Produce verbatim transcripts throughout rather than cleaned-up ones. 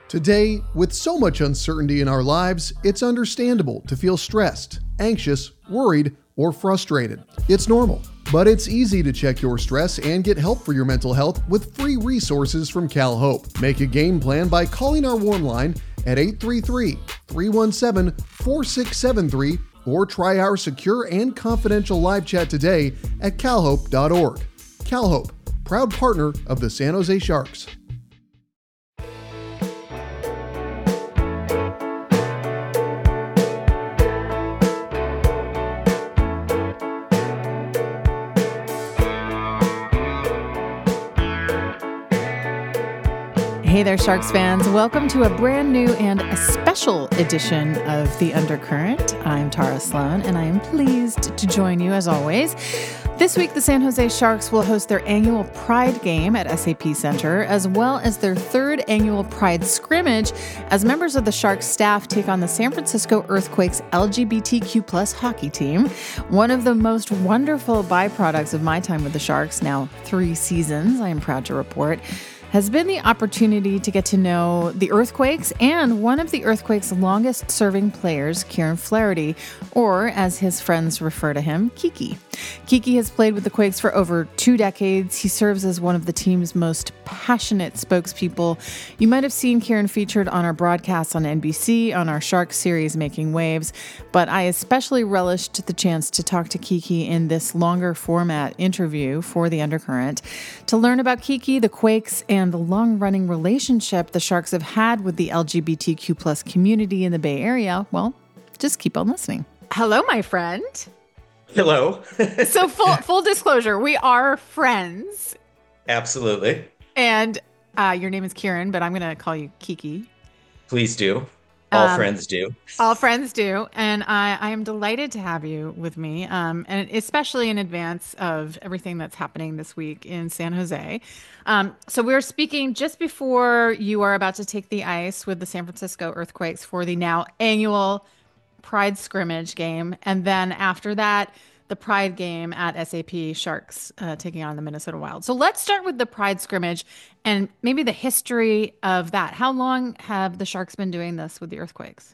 Today, with so much uncertainty in our lives, it's understandable to feel stressed, anxious, worried, or frustrated. It's normal, but it's easy to check your stress and get help for your mental health with free resources from CalHope. Make a game plan by calling our warm line at eight three three, three one seven, four six seven three or try our secure and confidential live chat today at cal hope dot org. CalHope, proud partner of the San Jose Sharks. Hey there, Sharks fans. Welcome to a brand new and a special edition of The Undercurrent. I'm Tara Sloan, and I am pleased to join you as always. This week, the San Jose Sharks will host their annual Pride game at S A P Center, as well as their third annual Pride scrimmage, as members of the Sharks staff take on the San Francisco Earthquakes L G B T Q plus hockey team. One of the most wonderful byproducts of my time with the Sharks, now three seasons, I am proud to report, has been the opportunity to get to know the Earthquakes and one of the Earthquakes' longest-serving players, Kieran Flaherty, or as his friends refer to him, Kiki. Kiki has played with the Quakes for over two decades. He serves as one of the team's most passionate spokespeople. You might have seen Kieran featured on our broadcasts on N B C, on our Shark series, Making Waves, but I especially relished the chance to talk to Kiki in this longer format interview for The Undercurrent to learn about Kiki, the Quakes, and and the long-running relationship the Sharks have had with the L G B T Q plus community in the Bay Area. Well, just keep on listening. Hello, my friend. Hello. So full full disclosure, we are friends. Absolutely. And uh, your name is Kieran, but I'm going to call you Kiki. Please do. All um, friends do. All friends do. And I, I am delighted to have you with me, um, and especially in advance of everything that's happening this week in San Jose. Um, so we're speaking just before you are about to take the ice with the San Francisco Earthquakes for the now annual Pride scrimmage game. And then after that, the Pride game at S A P Sharks uh, taking on the Minnesota Wild. So let's start with the Pride scrimmage and maybe the history of that. How long have the Sharks been doing this with the Earthquakes?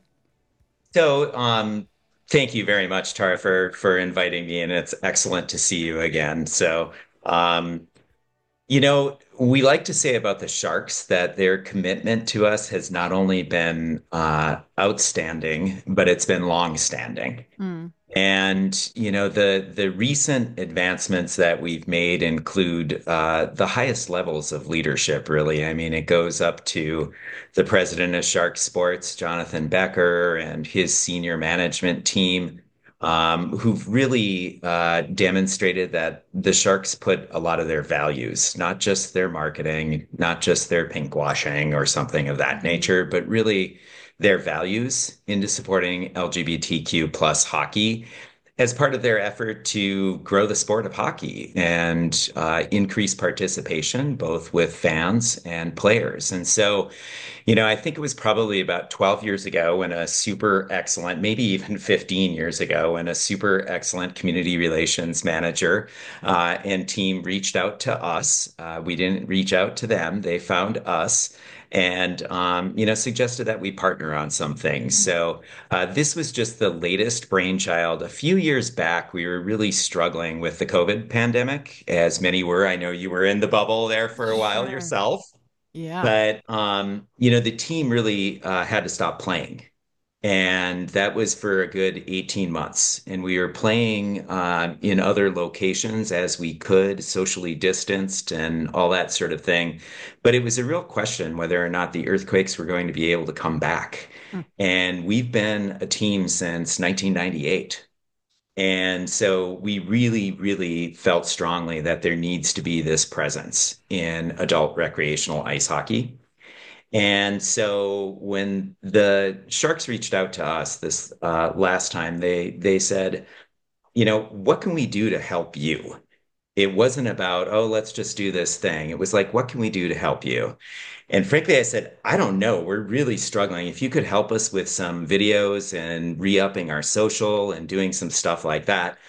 So um, thank you very much, Tara, for, for inviting me, and it's excellent to see you again. So, um, you know, we like to say about the Sharks that their commitment to us has not only been uh, outstanding, but it's been long-standing. Mm. And, you know, the the recent advancements that we've made include uh, the highest levels of leadership, really. I mean, it goes up to the president of Shark Sports, Jonathan Becker, and his senior management team, um, who've really uh, demonstrated that the Sharks put a lot of their values, not just their marketing, not just their pinkwashing or something of that nature, but really their values into supporting L G B T Q plus hockey as part of their effort to grow the sport of hockey and uh, increase participation, both with fans and players. And so, you know, I think it was probably about twelve years ago when a super excellent, maybe even fifteen years ago, when a super excellent community relations manager uh, and team reached out to us. Uh, we didn't reach out to them. They found us and, um, you know, suggested that we partner on some things. So uh, this was just the latest brainchild. A few years back, we were really struggling with the COVID pandemic, as many were. I know you were in the bubble there for a while Sure. yourself. Yeah. But, um, you know, the team really uh, had to stop playing. And that was for a good eighteen months. And we were playing uh, in other locations as we could, socially distanced and all that sort of thing. But it was a real question whether or not the Earthquakes were going to be able to come back. Hmm. And we've been a team since nineteen ninety-eight. And so we really, really felt strongly that there needs to be this presence in adult recreational ice hockey. And so when the Sharks reached out to us this uh, last time, they they said, you know, what can we do to help you? It wasn't about, oh, let's just do this thing. It was like, what can we do to help you? And frankly, I said, I don't know. We're really struggling. If you could help us with some videos and re-upping our social and doing some stuff like that,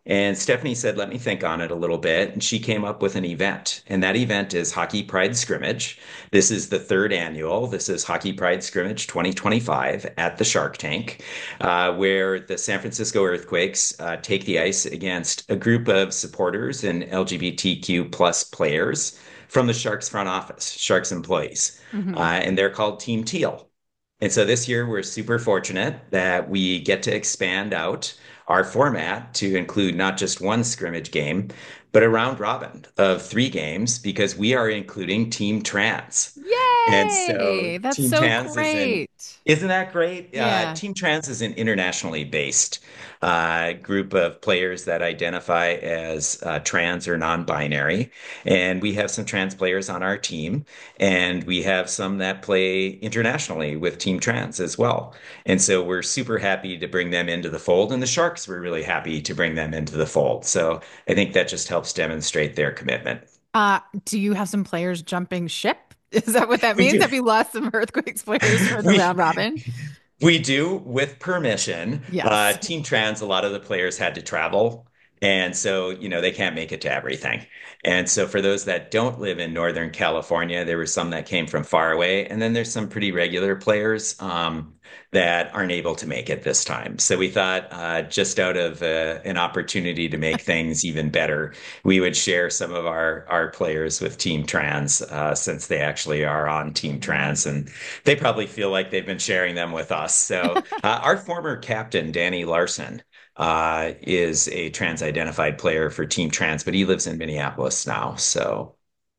And Stephanie said, let me think on it a little bit. And she came up with an event. And that event is Hockey Pride Scrimmage. This is the third annual. This is Hockey Pride Scrimmage twenty twenty-five at the Shark Tank, uh, where the San Francisco Earthquakes uh, take the ice against a group of supporters and L G B T Q plus players from the Sharks front office, Sharks employees. Uh, Hmm. and they're called Team Teal. And so this year, we're super fortunate that we get to expand out our format to include not just one scrimmage game, but a round robin of three games because we are including Team Trans. And so Yay! That's Team so Trans is an, great. isn't that great? Uh, Yeah. Team Trans is an internationally based uh, group of players that identify as uh, trans or non-binary. And we have some trans players on our team, and we have some that play internationally with Team Trans as well. And so we're super happy to bring them into the fold, and the Sharks were really happy to bring them into the fold. So I think that just helps demonstrate their commitment. Uh, do you have some players jumping ship? Is that what that We means? do. Have you lost some Earthquakes players for the We round robin? We do with permission. Uh, Yes. Team Trans, a lot of the players had to travel. And so, you know, they can't make it to everything. And so for those that don't live in Northern California, there were some that came from far away. And then there's some pretty regular players um, that aren't able to make it this time. So we thought uh, just out of uh, an opportunity to make things even better, we would share some of our, our players with Team Trans uh, since they actually are on Team Trans. And they probably feel like they've been sharing them with us. So, uh, our former captain, Danny Larson, uh, is a trans identified player for Team Trans, but he lives in Minneapolis now. So,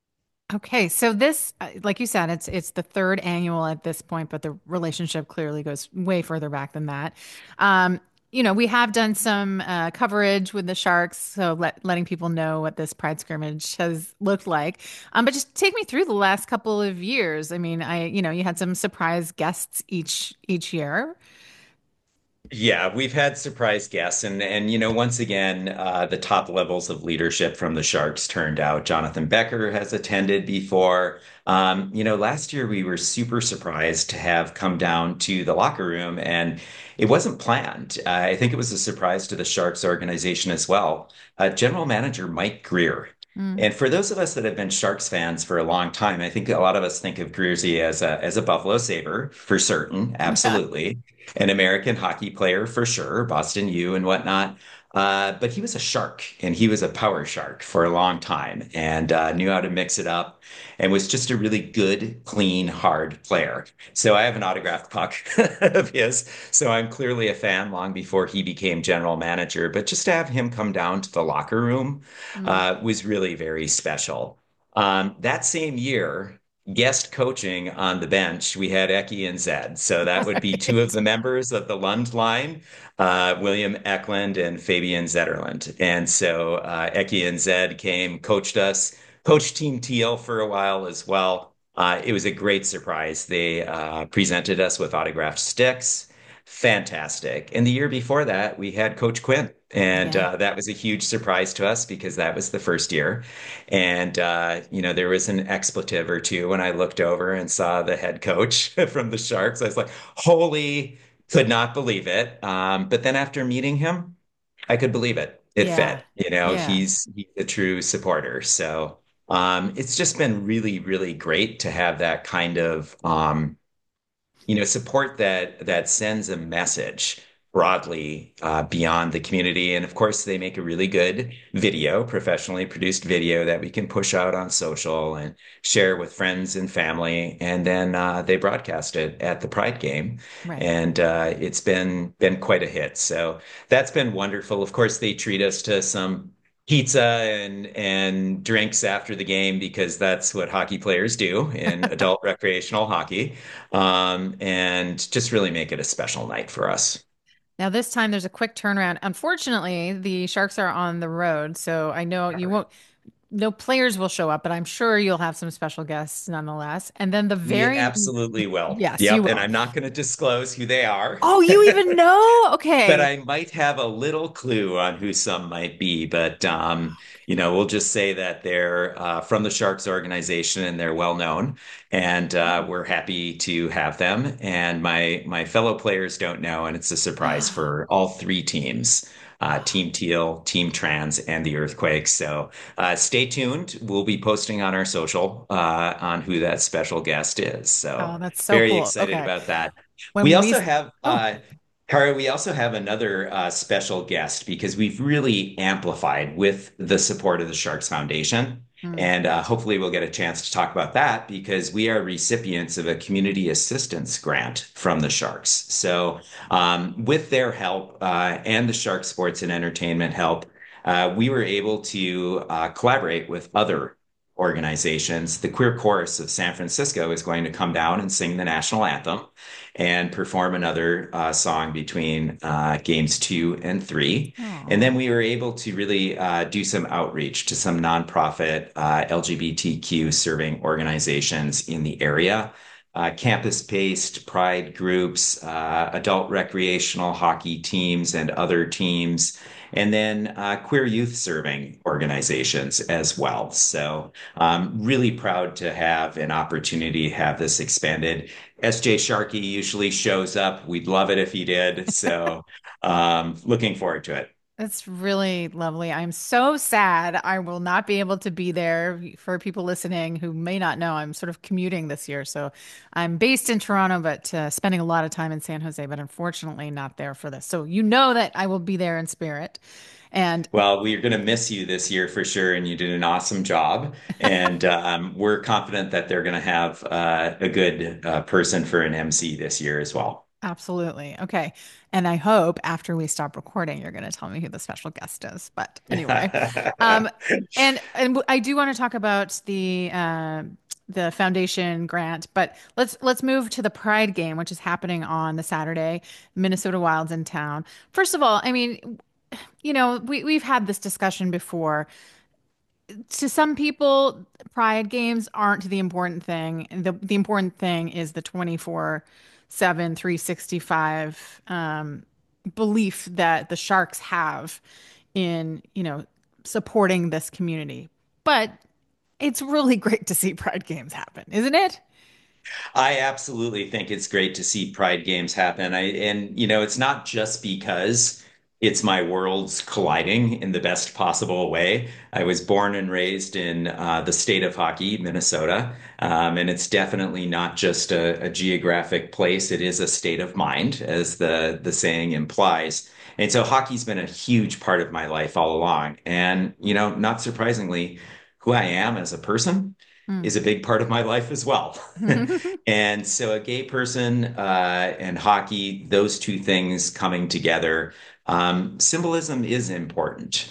Okay, so this, uh, like you said, it's it's the third annual at this point, but the relationship clearly goes way further back than that. Um, you know, we have done some uh, coverage with the Sharks, so let, letting people know what this Pride scrimmage has looked like. Um, but just take me through the last couple of years. I mean, I, you know, you had some surprise guests each each year. yeah, we've had surprise guests, and and you know, once again, uh, the top levels of leadership from the Sharks turned out. Jonathan Becker has attended before. Um, you know, last year we were super surprised to have come down to the locker room, and it wasn't planned. Uh, I think it was a surprise to the Sharks organization as well. Uh, General Manager Mike Greer. Mm. And for those of us that have been Sharks fans for a long time, I think a lot of us think of Greersy as a as a Buffalo Sabre for certain, Yeah. absolutely, an American hockey player for sure, Boston U and whatnot. Uh, but he was a shark, and he was a power shark for a long time, and uh, knew how to mix it up, and was just a really good, clean, hard player. So I have an autographed puck of his, so I'm clearly a fan long before he became general manager. But just to have him come down to the locker room Mm. uh, was really very special. Um, that same year, guest coaching on the bench, we had Eki and Zed. So that would be two of Right. the members of the Lund line, uh, William Eklund and Fabian Zetterlund. And so uh, Eki and Zed came, coached us, coached Team Teal for a while as well. Uh, it was a great surprise. They uh, presented us with autographed sticks. Fantastic. And the year before that, we had Coach Quinn. And Yeah. uh, that was a huge surprise to us because that was the first year. And, uh, you know, there was an expletive or two when I looked over and saw the head coach from the Sharks. I was like, holy, could not believe it. Um, but then after meeting him, I could believe it. It Yeah. fit. You know, Yeah. he's, he's a true supporter. So um, it's just been really, really great to have that kind of um, you know, support that that sends a message broadly uh, beyond the community. And of course, they make a really good video, professionally produced video that we can push out on social and share with friends and family. And then uh, they broadcast it at the Pride game, Right. and uh, it's been been quite a hit. So that's been wonderful. Of course, they treat us to some pizza and and drinks after the game because that's what hockey players do in adult recreational hockey, um, and just really make it a special night for us. Now, this time there's a quick turnaround. Unfortunately, the Sharks are on the road, so I know you won't, no players will show up, but I'm sure you'll have some special guests nonetheless. And then the We very, absolutely will. yes, you Yep, and will. I'm not going to disclose who they are. Oh, you even know? But Okay. I might have a little clue on who some might be. But um, you know, we'll just say that they're uh, from the Sharks organization and they're well known, and uh, we're happy to have them. And my my fellow players don't know, and it's a surprise for all three teams. uh, Team Teal, Team Trans, and the Earthquakes. So uh, stay tuned. We'll be posting on our social uh, on who that special guest is. Oh, So that's so very cool. excited Okay. about that. We When we, also have oh, uh, Kara, we also have another uh, special guest because we've really amplified with the support of the Sharks Foundation. mm, And uh, hopefully, we'll get a chance to talk about that because we are recipients of a community assistance grant from the Sharks. So, um, with their help uh, and the Sharks Sports and Entertainment help, uh, we were able to uh, collaborate with other organizations. The Queer Chorus of San Francisco is going to come down and sing the national anthem and perform another uh, song between uh, games two and three. And oh, then we were able to really uh, do some outreach to some nonprofit uh, L G B T Q serving organizations in the area. Uh, campus-based pride groups, uh, adult recreational hockey teams, and other teams, and then uh, queer youth serving organizations as well. So, um, really proud to have an opportunity to have this expanded. S J Sharkey usually shows up. We'd love it if he did. So, um, looking forward to it. that's really lovely. I'm so sad I will not be able to be there. For people listening who may not know, I'm sort of commuting this year. So I'm based in Toronto, but uh, spending a lot of time in San Jose, but unfortunately not there for this. So you know that I will be there in spirit. And Well, we're going to miss you this year for sure, and you did an awesome job. And um, we're confident that they're going to have uh, a good uh, person for an M C this year as well. absolutely. Okay. And I hope after we stop recording, you're going to tell me who the special guest is. But anyway, um, and and I do want to talk about the uh, the foundation grant, but let's let's move to the Pride game, which is happening on the Saturday. Minnesota Wild's in town. First of all, I mean, you know, we we've had this discussion before. To some people, Pride games aren't the important thing. The the important thing is the twenty-four seven, three sixty-five um, belief that the Sharks have in, you know, supporting this community. But it's really great to see Pride games happen, isn't it? I absolutely think it's great to see Pride games happen. I and you know, it's not just because it's my worlds colliding in the best possible way. I was born and raised in uh, the state of hockey, Minnesota, um, and it's definitely not just a, a geographic place. It is a state of mind, as the the saying implies. And so hockey's been a huge part of my life all along. And you know, not surprisingly, who I am as a person Mm. is a big part of my life as well. And so a gay person uh, and hockey, those two things coming together, um, symbolism is important.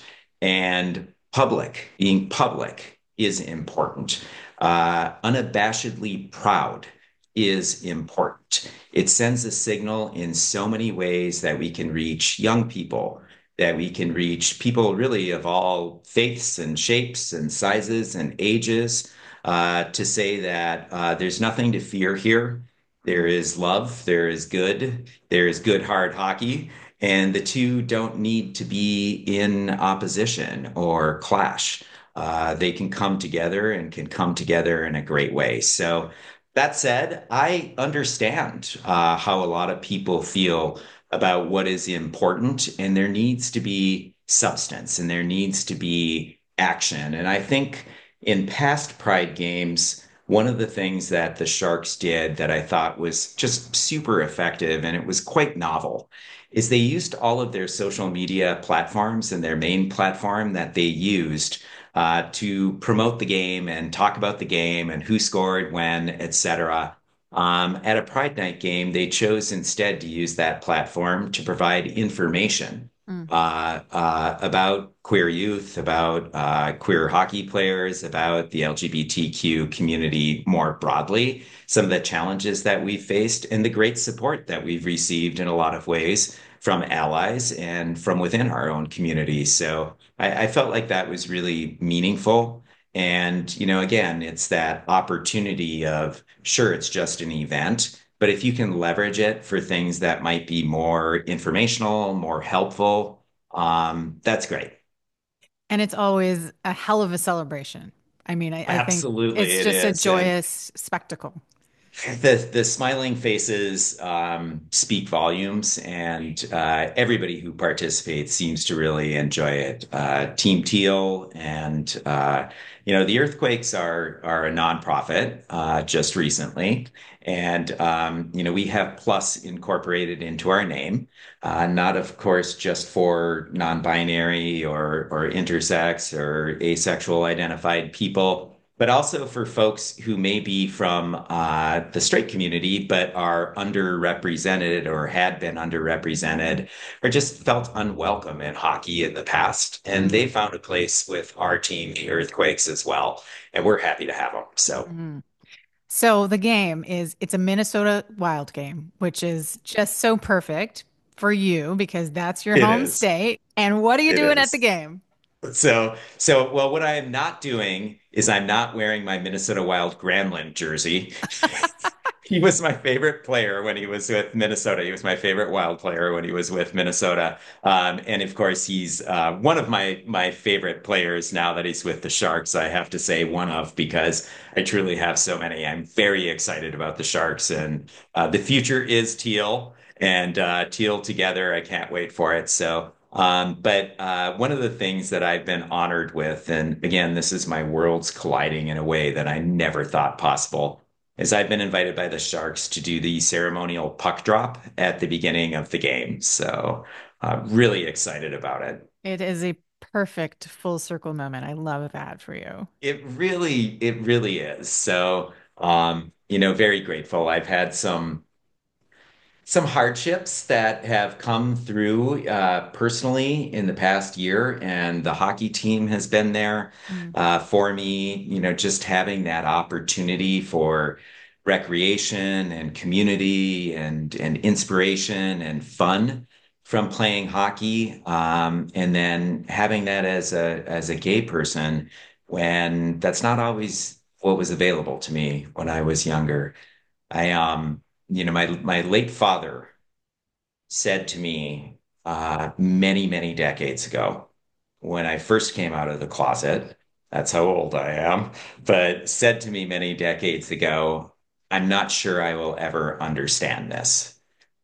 And public, being public is important. Uh, unabashedly proud is important. It sends a signal in so many ways that we can reach young people, that we can reach people really of all faiths and shapes and sizes and ages uh, to say that uh, there's nothing to fear here. There is love, there is good, there is good hard hockey, and the two don't need to be in opposition or clash. Uh, they can come together and can come together in a great way. So, that said, I understand uh, how a lot of people feel about what is important, and there needs to be substance and there needs to be action. And I think in past Pride games, one of the things that the Sharks did that I thought was just super effective and it was quite novel is they used all of their social media platforms and their main platform that they used uh, to promote the game and talk about the game and who scored when, et cetera. Um, at a Pride Night game, they chose instead to use that platform to provide information Mm. uh, uh, about queer youth, about uh, queer hockey players, about the L G B T Q community more broadly, some of the challenges that we've faced, and the great support that we've received in a lot of ways from allies and from within our own community. So I, I felt like that was really meaningful. And, you know, again, it's that opportunity of sure, it's just an event, but if you can leverage it for things that might be more informational, more helpful, um, that's great. And it's always a hell of a celebration. I mean, I, I think Absolutely, it's it just a is. And joyous spectacle. The the smiling faces um, speak volumes, and uh, everybody who participates seems to really enjoy it. Uh, Team Teal and uh, you know the Earthquakes are are a nonprofit uh, just recently, and um, you know we have Plus incorporated into our name, uh, not of course just for non-binary or or intersex or asexual identified people, but also for folks who may be from uh, the straight community, but are underrepresented or had been underrepresented or just felt unwelcome in hockey in the past. And they found a place with our team, the Earthquakes, as well. And we're happy to have them. So Mm-hmm. So the game is it's a Minnesota Wild game, which is just so perfect for you because that's your it home is. state. And what are you It doing at the is. game? So, so, well, what I am not doing is I'm not wearing my Minnesota Wild Granlund jersey. He was my favorite player when he was with Minnesota. He was my favorite Wild player when he was with Minnesota. Um, and of course, he's uh, one of my my favorite players now that he's with the Sharks. I have to say one of because I truly have so many. I'm very excited about the Sharks, and uh, the future is teal and uh, teal together. I can't wait for it. So. Um, but uh, one of the things that I've been honored with, and again, this is my worlds colliding in a way that I never thought possible, is I've been invited by the Sharks to do the ceremonial puck drop at the beginning of the game. So, uh, really excited about it. It is a perfect full circle moment. I love that for you. It really, it really is. So, um, you know, very grateful. I've had some some hardships that have come through uh, personally in the past year, and the hockey team has been there Mm. uh, for me. You know, just having that opportunity for recreation and community and and inspiration and fun from playing hockey, um, and then having that as a as a gay person when that's not always what was available to me when I was younger. I um you know my my late father said to me uh many many decades ago when I first came out of the closet, that's how old I am, but said to me many decades ago, I'm not sure I will ever understand this.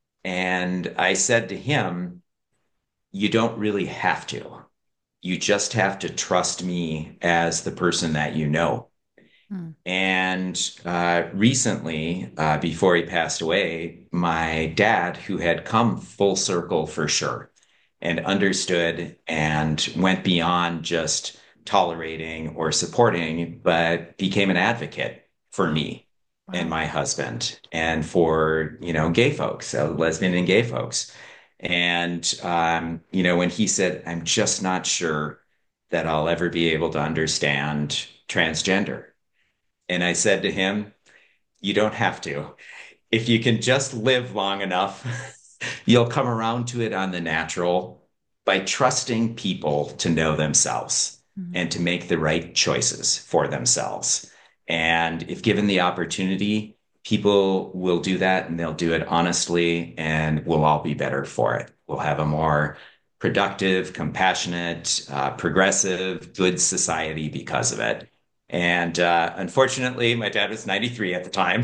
And I said to him, you don't really have to. You just have to trust me as the person that you know. Mm. And uh, recently, uh, before he passed away, my dad, who had come full circle for sure and understood and went beyond just tolerating or supporting, but became an advocate for me and Wow. my husband and for, you know, gay folks, uh, lesbian and gay folks. And, um, you know, when he said, I'm just not sure that I'll ever be able to understand transgender. And I said to him, you don't have to. If you can just live long enough, you'll come around to it on the natural by trusting people to know themselves Mm. and to make the right choices for themselves. And if given the opportunity, people will do that and they'll do it honestly, and we'll all be better for it. We'll have a more productive, compassionate, uh, progressive, good society because of it. And uh, unfortunately, my dad was ninety-three at the time.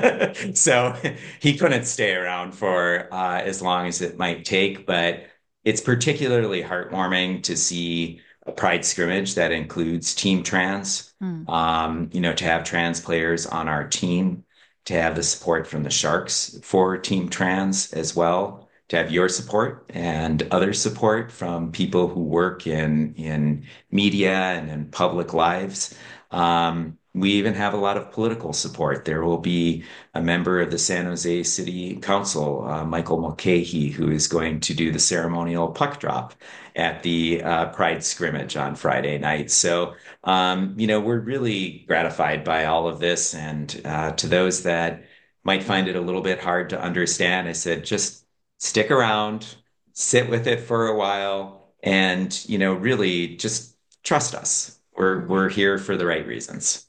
So he couldn't stay around for uh, as long as it might take. But it's particularly heartwarming to see a pride scrimmage that includes Team Trans, Mm. um, you know, to have trans players on our team, to have the support from the Sharks for Team Trans as well, to have your support and other support from people who work in in media and in public lives. Um, we even have a lot of political support. There will be a member of the San Jose City Council, uh, Michael Mulcahy, who is going to do the ceremonial puck drop at the uh, Pride scrimmage on Friday night. So, um, you know, we're really gratified by all of this. And uh, to those that might find it a little bit hard to understand, I said, just stick around, sit with it for a while, and, you know, really just trust us. We're Mm. we're here for the right reasons.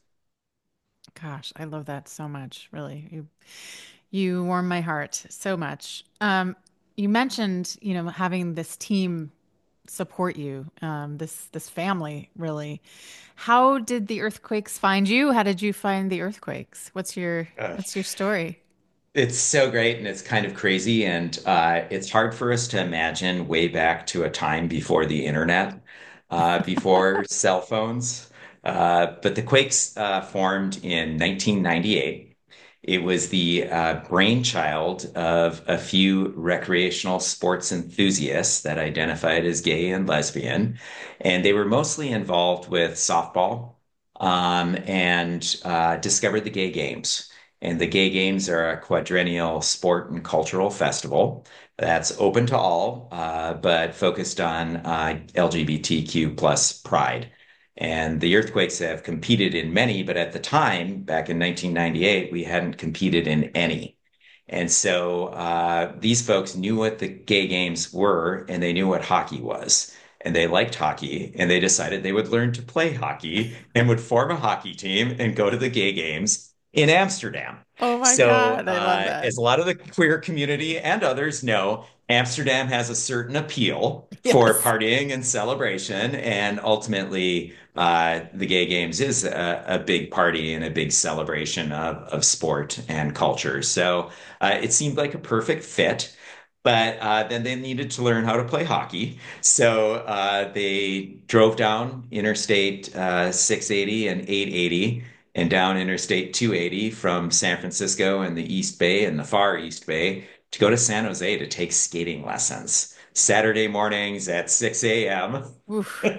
Gosh, I love that so much. Really. You you warm my heart so much. Um, you mentioned, you know, having this team support you, um, this this family, really. How did the earthquakes find you? How did you find the earthquakes? What's your Uh, what's your story? it's so great and it's kind of crazy. And uh, it's hard for us to imagine way back to a time before the internet, uh, before cell phones. Uh, but the quakes uh, formed in nineteen ninety-eight. It was the uh, brainchild of a few recreational sports enthusiasts that identified as gay and lesbian, and they were mostly involved with softball, um, and uh, discovered the gay games. And the gay games are a quadrennial sport and cultural festival that's open to all, uh, but focused on uh, L G B T Q plus pride. And the Earthquakes have competed in many, but at the time, back in nineteen ninety-eight, we hadn't competed in any. And so uh, these folks knew what the gay games were, and they knew what hockey was. And they liked hockey, and they decided they would learn to play hockey and would form a hockey team and go to the gay games in Amsterdam. Oh my So, God, I love uh, that. as a lot of the queer community and others know, Amsterdam has a certain appeal for Yes. partying and celebration, and ultimately, uh, the Gay Games is a, a big party and a big celebration of, of sport and culture. So uh, it seemed like a perfect fit. But uh, then they needed to learn how to play hockey. So uh, they drove down Interstate uh, six eighty and eight eighty and down Interstate two eighty from San Francisco and the East Bay and the far East Bay to go to San Jose to take skating lessons. Saturday mornings at six a m Oof.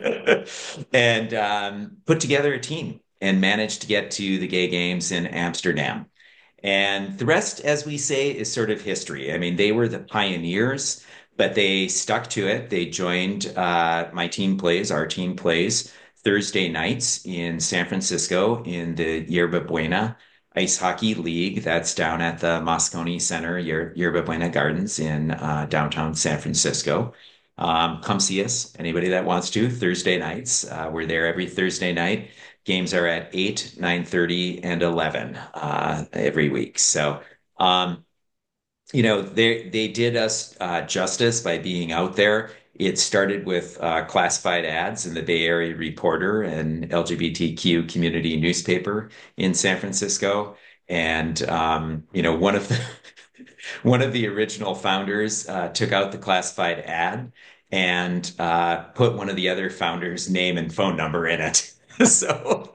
and um, put together a team and managed to get to the gay games in Amsterdam. And the rest, as we say, is sort of history. I mean, they were the pioneers, but they stuck to it. They joined uh, my team plays, our team plays Thursday nights in San Francisco in the Yerba Buena Ice Hockey League. That's down at the Moscone Center, Yer Yerba Buena Gardens in uh, downtown San Francisco. Um, come see us, anybody that wants to, Thursday nights. Uh, we're there every Thursday night. Games are at eight, nine thirty, and eleven uh, every week. So, um, you know, they they did us uh, justice by being out there. It started with uh, classified ads in the Bay Area Reporter and L G B T Q community newspaper in San Francisco. And um, you know, one of the one of the original founders uh, took out the classified ad and uh, put one of the other founders' name and phone number in it. So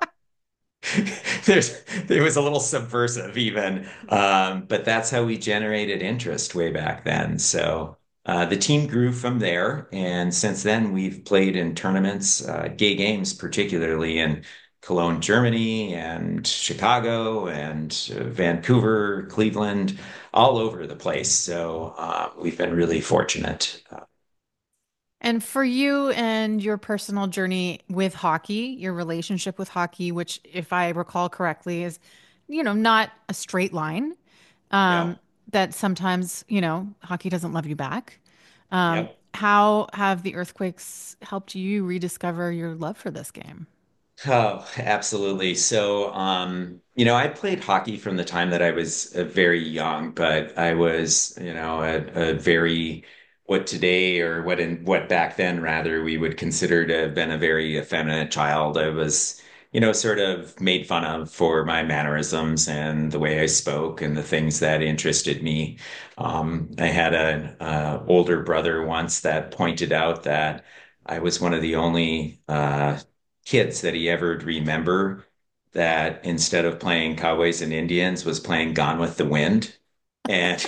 there's there was a little subversive even, um, but that's how we generated interest way back then. So uh, the team grew from there, and since then we've played in tournaments, uh, gay games, particularly in Cologne, Germany, and Chicago, and uh, Vancouver, Cleveland, all over the place. So uh, we've been really fortunate. Uh, And for you and your personal journey with hockey, your relationship with hockey, which, if I recall correctly, is, you know, not a straight line, um, no. that sometimes, you know, hockey doesn't love you back. Um, Yep. how have the earthquakes helped you rediscover your love for this game? Oh, absolutely. So, um, you know, I played hockey from the time that I was uh, very young, but I was, you know, a, a very what today or what in what back then rather we would consider to have been a very effeminate child. I was, you know, sort of made fun of for my mannerisms and the way I spoke and the things that interested me. Um, I had an uh, older brother once that pointed out that I was one of the only uh, kids that he ever remember that instead of playing Cowboys and Indians was playing Gone with the Wind and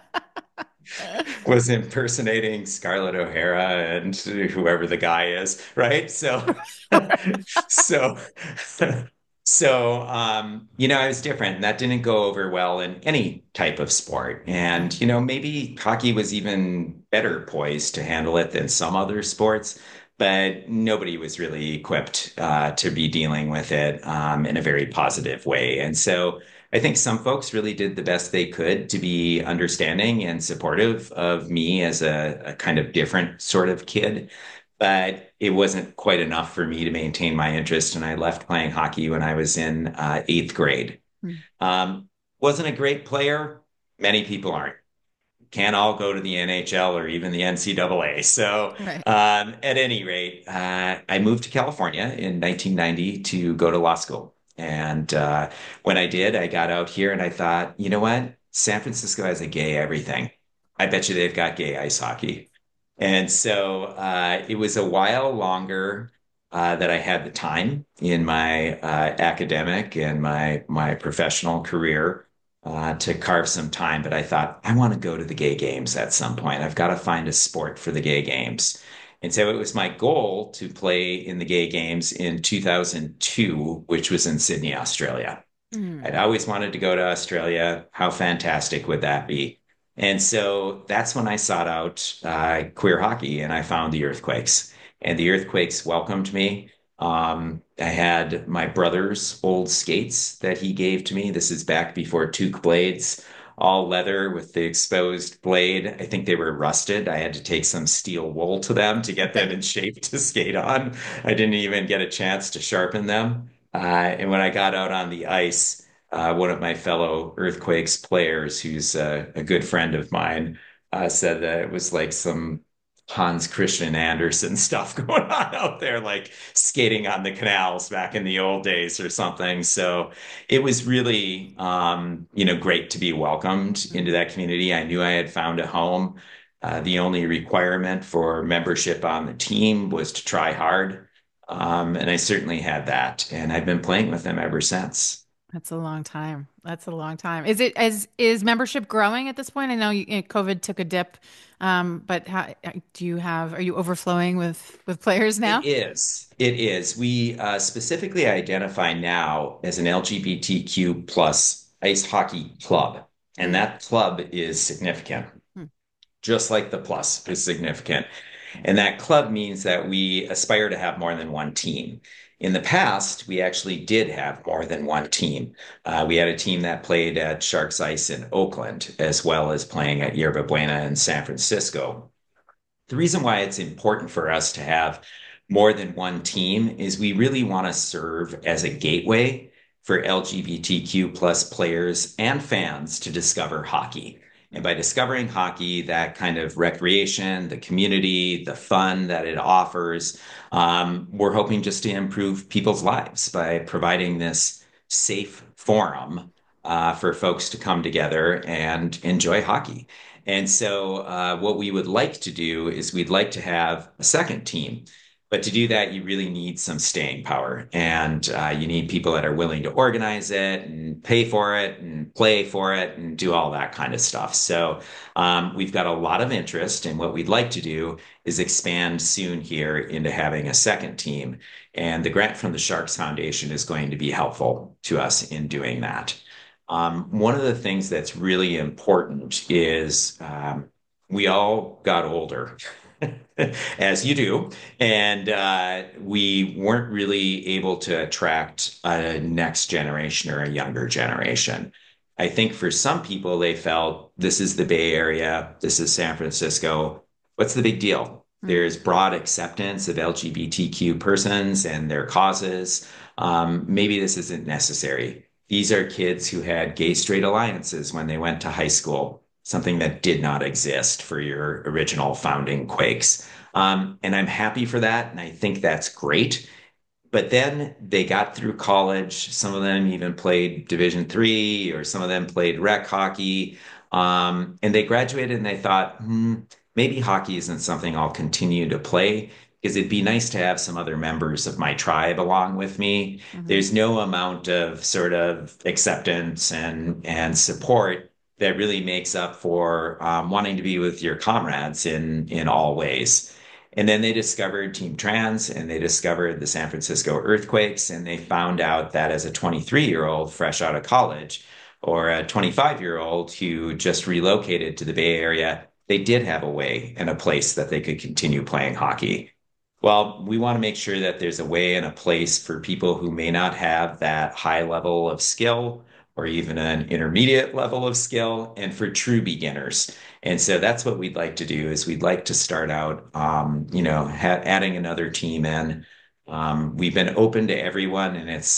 was impersonating Scarlett O'Hara and whoever the guy is, right? So so so um you know I was different. That didn't go over well in any type of sport. And you know maybe hockey was even better poised to handle it than some other sports, but nobody was really equipped uh, to be dealing with it um, in a very positive way. And so I think some folks really did the best they could to be understanding and supportive of me as a, a kind of different sort of kid. But it wasn't quite enough for me to maintain my interest. And I left playing hockey when I was in uh, eighth grade. Hmm. Um, wasn't a great player. Many people aren't. can't all go to the N H L or even the N C double A. So, Right. um, at any rate, uh, I moved to California in nineteen ninety to go to law school. And uh, when I did, I got out here and I thought, you know what? San Francisco has a gay everything. I bet you they've got gay ice hockey. And so uh, it was a while longer uh, that I had the time in my uh, academic and my my professional career uh, to carve some time. But I thought I want to go to the gay games at some point. I've got to find a sport for the gay games. And so it was my goal to play in the gay games in two thousand two, which was in Sydney, Australia. I'd Mm. always wanted to go to Australia. How fantastic would that be? And so that's when I sought out uh, queer hockey and I found the Earthquakes. And the Earthquakes welcomed me. Um, I had my brother's old skates that he gave to me. This is back before Toque blades, all leather with the exposed blade. I think they were rusted. I had to take some steel wool to them to get them in shape to skate on. I didn't even get a chance to sharpen them. Uh, and when I got out on the ice, uh, one of my fellow Earthquakes players, who's uh, a good friend of mine, uh, said that it was like some Hans Christian Andersen stuff going on out there, like skating on the canals back in the old days or something. So it was really, um, you know, great to be welcomed into that community. I knew I had found a home. Uh, the only requirement for membership on the team was to try hard. Um, and I certainly had that, and I've been playing with them ever since. That's a long time. That's a long time. Is it is is membership growing at this point? I know you, you know, COVID took a dip, um, but how do you have? Are you overflowing with with players It now? is. It is. We uh, specifically identify now as an L G B T Q plus ice hockey club, and Mm. that club is significant, Hmm. just like the plus is significant. And that club means that we aspire to have more than one team. In the past, we actually did have more than one team. Uh, we had a team that played at Sharks Ice in Oakland, as well as playing at Yerba Buena in San Francisco. The reason why it's important for us to have more than one team is we really want to serve as a gateway for L G B T Q plus players and fans to discover hockey. And by discovering hockey, that kind of recreation, the community, the fun that it offers, um, we're hoping just to improve people's lives by providing this safe forum uh, for folks to come together and enjoy hockey. And so, uh, what we would like to do is we'd like to have a second team. But to do that, you really need some staying power. And uh, you need people that are willing to organize it and pay for it and play for it and do all that kind of stuff. So, um, we've got a lot of interest. And what we'd like to do is expand soon here into having a second team. And the grant from the Sharks Foundation is going to be helpful to us in doing that. Um, one of the things that's really important is um, we all got older, as you do, and uh, we weren't really able to attract a next generation or a younger generation. I think for some people, they felt this is the Bay Area, this is San Francisco. What's the big deal? Mm. There's broad acceptance of L G B T Q persons and their causes. Um, maybe this isn't necessary. These are kids who had gay straight alliances when they went to high school, something that did not exist for your original founding Quakes. Um, and I'm happy for that. And I think that's great. But then they got through college. Some of them even played Division three, or some of them played rec hockey. Um, and they graduated and they thought, hmm, maybe hockey isn't something I'll continue to play because it'd be nice to have some other members of my tribe along with me. Mhm. There's no amount of sort of acceptance and and support that really makes up for um, wanting to be with your comrades in in all ways. And then they discovered Team Trans and they discovered the San Francisco Earthquakes. And they found out that as a twenty-three year old fresh out of college or a twenty-five year old who just relocated to the Bay Area, they did have a way and a place that they could continue playing hockey. Well, we want to make sure that there's a way and a place for people who may not have that high level of skill or even an intermediate level of skill and for true beginners. And so that's what we'd like to do is we'd like to start out, um, you know, ha adding another team in. Um, we've been open to everyone and it's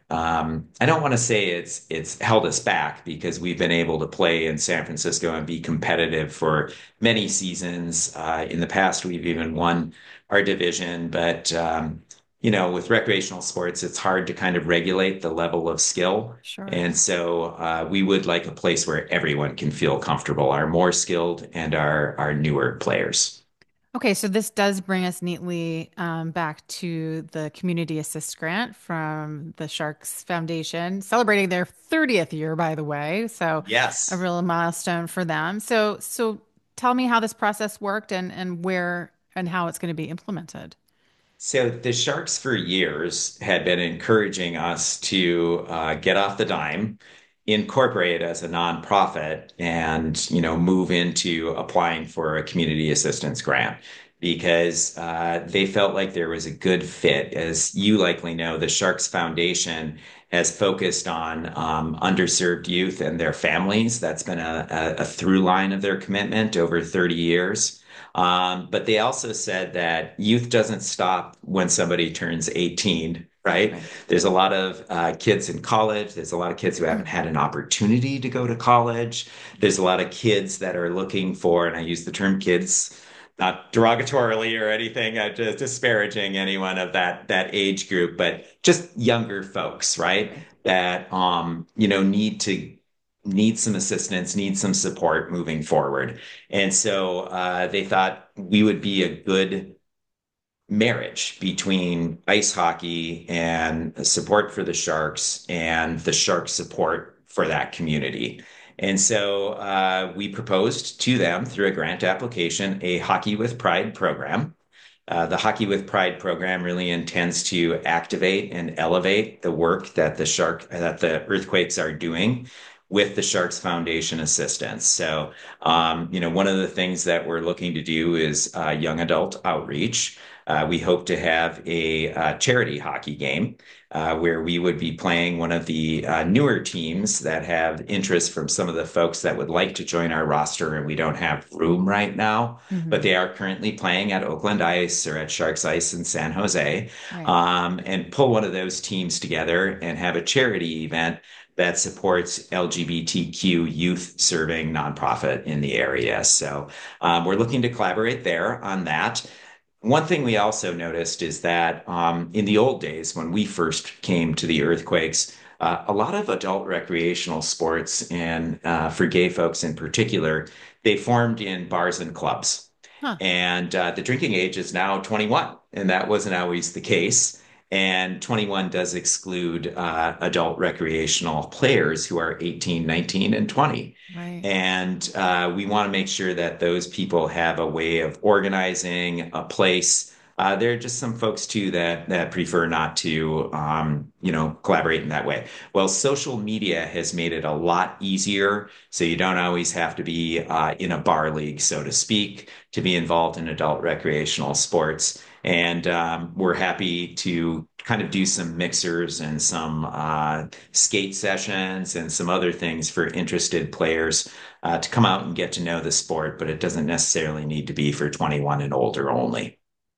um, I don't want to say it's it's held us back because we've been able to play in San Francisco and be competitive for many seasons. Uh, in the past, we've even won our division, but um, you know, with recreational sports, it's hard to kind of regulate the level of skill. Sure. And so uh, we would like a place where everyone can feel comfortable, our more skilled and our our newer players. Okay, so this does bring us neatly um, back to the Community Assist Grant from the Sharks Foundation, celebrating their thirtieth year, by the way. So a Yes. real milestone for them. So, so tell me how this process worked and and where and how it's going to be implemented. So the Sharks for years had been encouraging us to uh, get off the dime, incorporate as a nonprofit, and you know move into applying for a community assistance grant because uh, they felt like there was a good fit. As you likely know, the Sharks Foundation has focused on um, underserved youth and their families. That's been a, a, a through line of their commitment over thirty years. Um, but they also said that youth doesn't stop when somebody turns eighteen, right? Right. There's a lot of uh, kids in college. There's a lot of kids who haven't had an opportunity to go to college. There's a lot of kids that are looking for, and I use the term kids not derogatorily or anything, uh, just disparaging anyone of that that age group, but just younger folks, right? Right. That um, you know, need to need some assistance, need some support moving forward. And so uh, they thought we would be a good marriage between ice hockey and support for the Sharks and the Sharks support for that community. And so uh, we proposed to them through a grant application a Hockey with Pride program. Uh, the Hockey with Pride program really intends to activate and elevate the work that the shark that the earthquakes are doing with the Sharks Foundation assistance. So, um, you know, one of the things that we're looking to do is uh, young adult outreach. Uh, we hope to have a uh, charity hockey game uh, where we would be playing one of the uh, newer teams that have interest from some of the folks that would like to join our roster, and we don't have room right now, but Hmm. they are currently playing at Oakland Ice or at Sharks Ice in San Jose, Right. um, and pull one of those teams together and have a charity event that supports L G B T Q youth serving nonprofit in the area. So um, we're looking to collaborate there on that. One thing we also noticed is that um, in the old days, when we first came to the earthquakes, uh, a lot of adult recreational sports, and uh, for gay folks in particular, they formed in bars and clubs. Huh. And uh, the drinking age is now twenty-one, and that wasn't always the case. And twenty-one does exclude uh, adult recreational players who are eighteen, nineteen, and twenty. Right. And uh, we want to make sure that those people have a way of organizing a place. Uh, there are just some folks too that that prefer not to, um, you know, collaborate in that way. Well, social media has made it a lot easier, so you don't always have to be uh, in a bar league, so to speak, to be involved in adult recreational sports. And um, we're happy to kind of do some mixers and some uh, skate sessions and some other things for interested players uh, to come out and get to know the sport, but it doesn't necessarily need to be for twenty-one and older only.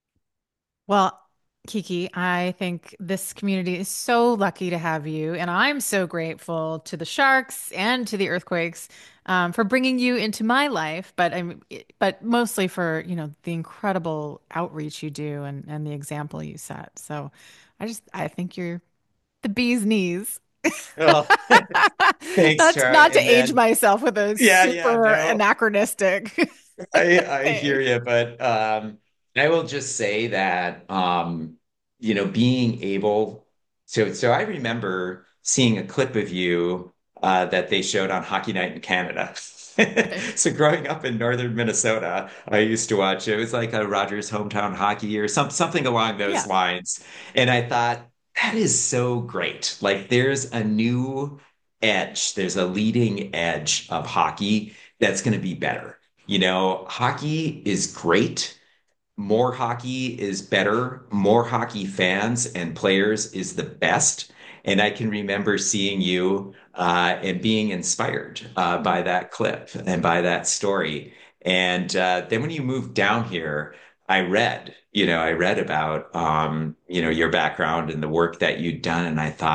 Well, Kiki, I think this community is so lucky to have you, and I'm so grateful to the Sharks and to the Earthquakes um, for bringing you into my life. But I'm, but mostly for you know the incredible outreach you do and and the example you set. So, I just I think you're the bee's knees. Well, thanks, That's Tara. not to And age then, myself with a yeah, yeah, super no, anachronistic I I hear thing. you, but um, I will just say that um, you know, being able so so I remember seeing a clip of you uh, that they showed on Hockey Night in Canada. Okay. So growing up in northern Minnesota, I used to watch it was like a Rogers hometown hockey or some something along those Yeah. lines. And I thought that is so great. Like there's a new edge, there's a leading edge of hockey that's going to be better. You know, hockey is great. More hockey is better. More hockey fans and players is the best. And I can remember seeing you uh, and being inspired uh, by that clip and by that story. And uh, then when you moved down here, I read, you know, I read about, um, you know, your background and the work that you'd done. And I thought,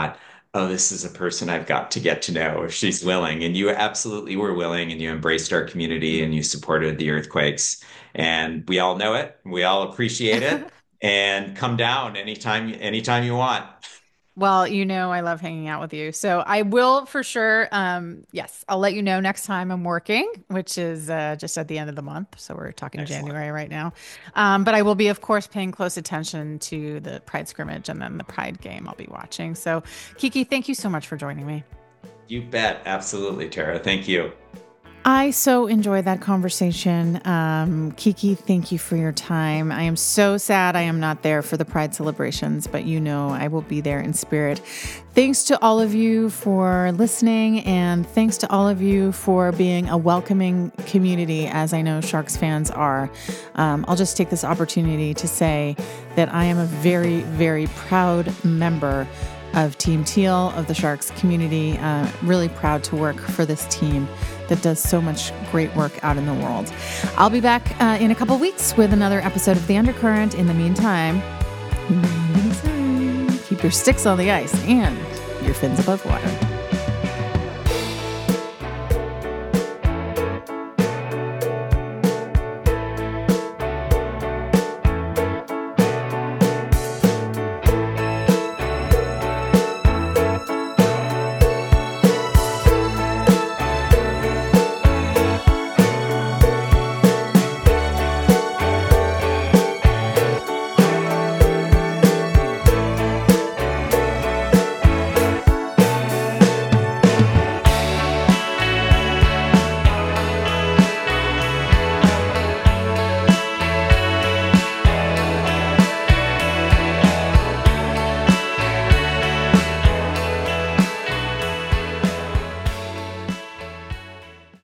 oh, this is a person I've got to get to know if she's willing. And you absolutely were willing, and you embraced our community and you supported the earthquakes. And we all know it. We all appreciate it. And come down anytime, anytime you want. Well, you know, I love hanging out with you. So I will for sure. Um, yes, I'll let you know next time I'm working, which is uh, just at the end of the month. So we're talking Excellent. January right now. Um, but I will be, of course, paying close attention to the Pride scrimmage and then the Pride game I'll be watching. So, Kiki, thank you so much for joining me. You bet. Absolutely, Tara. Thank you. I so enjoyed that conversation. Um, Kiki, thank you for your time. I am so sad I am not there for the Pride celebrations, but you know I will be there in spirit. Thanks to all of you for listening, and thanks to all of you for being a welcoming community, as I know Sharks fans are. Um, I'll just take this opportunity to say that I am a very, very proud member of Team Teal, of the Sharks community. Uh, really proud to work for this team that does so much great work out in the world. I'll be back uh, in a couple weeks with another episode of The Undercurrent. In the meantime, keep your sticks on the ice and your fins above water.